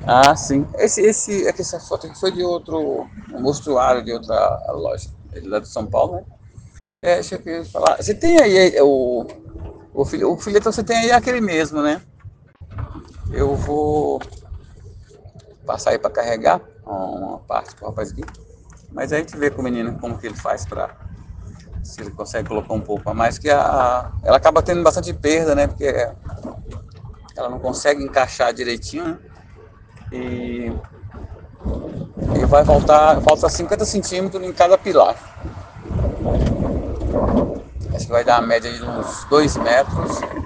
Ah, sim. Essa foto aqui foi de outro, um mostruário de outra loja. Ele lá de São Paulo, né? É, deixa eu falar. Você tem aí o folheto, você tem aí aquele mesmo, né? Eu vou passar aí para carregar uma parte pro rapaz aqui. Mas aí a gente vê com o menino como que ele faz para se ele consegue colocar um pouco a mais, que ela acaba tendo bastante perda, né? Porque ela não consegue encaixar direitinho, né? E, e vai falta 50 centímetros em cada pilar. Acho que vai dar uma média de uns 2 metros.